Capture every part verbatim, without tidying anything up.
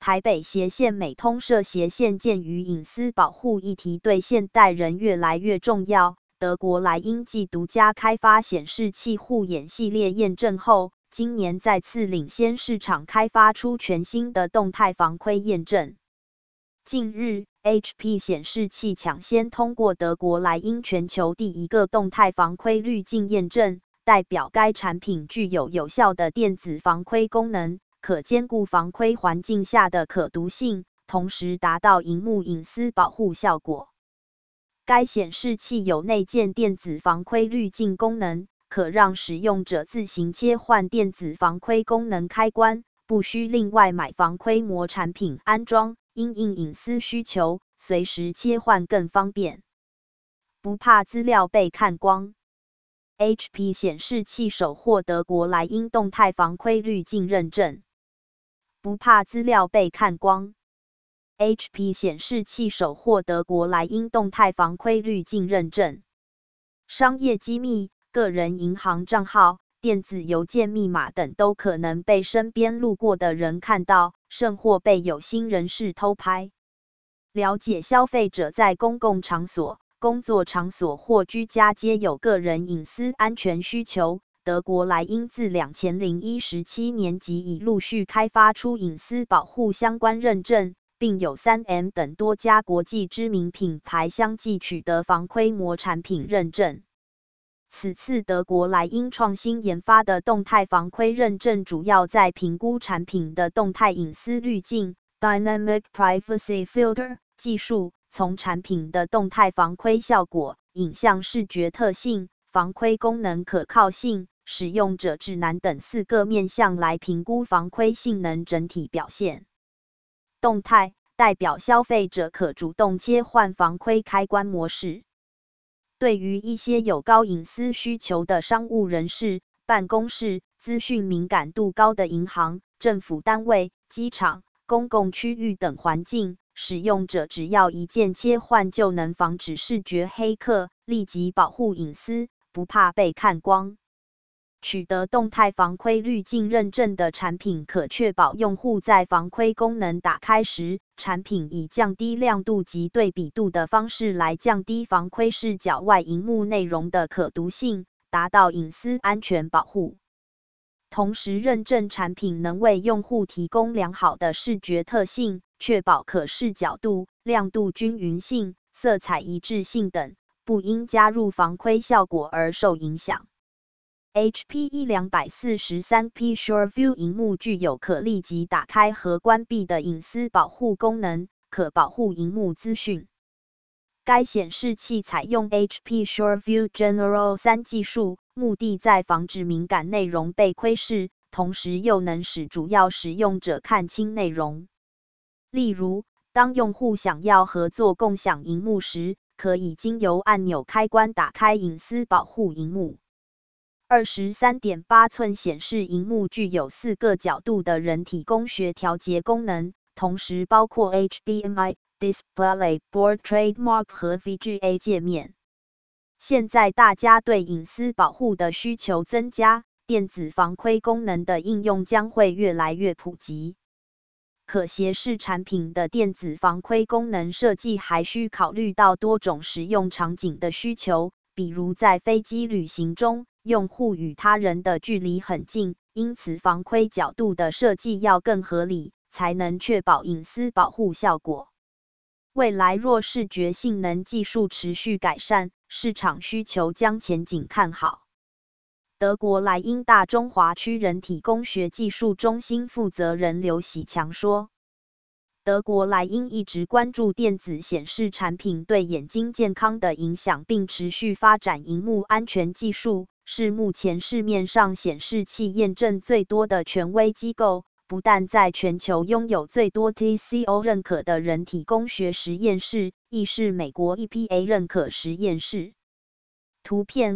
台北斜线美通社斜线鉴于隐私保护议题对现代人越来越重要，德国莱茵继独家开发显示器护眼系列验证后，今年再次领先市场开发出全新的动态防窥验证。近日 ，H P 显示器抢先通过德国莱茵全球第一个动态防窥滤镜验证，代表该产品具有有效的电子防窥功能，可兼顾防窥环境下的可读性，同时达到萤幕隐私保护效果。该显示器有内建电子防窥滤镜功能，可让使用者自行切换电子防窥功能开关，不需另外买防窥膜产品安装，因应隐私需求，随时切换更方便。不怕资料被看光。H P 显示器首获德国莱茵动态防窥滤镜认证。不怕资料被看光。H P 显示器首获德国莱茵动态防窥滤镜认证。商业机密、个人银行账号、电子邮件密码等都可能被身边路过的人看到，甚或被有心人士偷拍。了解消费者在公共场所、工作场所或居家皆有个人隐私安全需求。德国莱茵自二零一七年起已陆续开发出隐私保护相关认证，并有 三 M 等多家国际知名品牌相继取得防窥膜产品认证。此次德国莱茵创新研发的动态防窥认证主要在评估产品的动态隐私滤镜 （Dynamic Privacy Filter） 技术，从产品的动态防窥效果、影像视觉特性、防窥功能可靠性、使用者指南等四个面向来评估防窥性能整体表现。动态代表消费者可主动切换防窥开关模式。对于一些有高隐私需求的商务人士、办公室、资讯敏感度高的银行、政府单位、机场、公共区域等环境，使用者只要一键切换就能防止视觉黑客，立即保护隐私，不怕被看光。取得动态防窥滤镜认证的产品可确保用户在防窥功能打开时，产品以降低亮度及对比度的方式来降低防窥视角外萤幕内容的可读性，达到隐私安全保护。同时认证产品能为用户提供良好的视觉特性，确保可视角度、亮度均匀性、色彩一致性等，不因加入防窥效果而受影响。H P 一两四三 P SureView 萤幕具有可立即打开和关闭的隐私保护功能，可保护萤幕资讯。该显示器采用 H P SureView General 三技术，目的在防止敏感内容被窥视，同时又能使主要使用者看清内容。例如，当用户想要合作共享萤幕时，可以经由按钮开关打开隐私保护萤幕。二十三点八寸显示萤幕具有四个角度的人体工学调节功能，同时包括 H D M I、DisplayPort Trademark 和 V G A 界面。现在大家对隐私保护的需求增加，电子防窥功能的应用将会越来越普及。可携式产品的电子防窥功能设计还需考虑到多种使用场景的需求，比如在飞机旅行中，用户与他人的距离很近，因此防窥角度的设计要更合理，才能确保隐私保护效果。未来若视觉性能技术持续改善，市场需求将前景看好。德国莱茵大中华区人体工学技术中心负责人刘喜强说，德国莱茵一直关注电子显示产品对眼睛健康的影响，并持续发展萤幕安全技术，是目前市面上显示器验证最多的权威机构，不但在全球拥有最多 T C O 认可的人体工学实验室，亦是美国 E P A 认可实验室。图片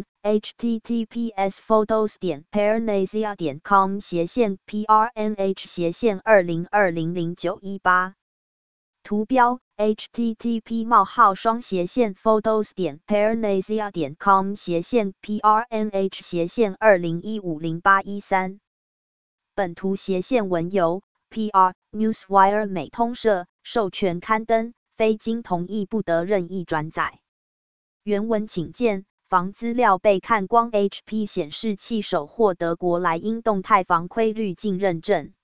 https photos 点 parnasia 点 com 斜线 prnh 斜线二零二零零九一八。图标 http 冒号双斜线 photos 点 parnasia 点 com 斜线 prnh 斜线二零一五零八一三。本图斜线文由 P R Newswire 美通社授权刊登，非经同意不得任意转载。原文请见防资料被看光 H P 显示器首获德国莱茵动态防窥滤镜认证。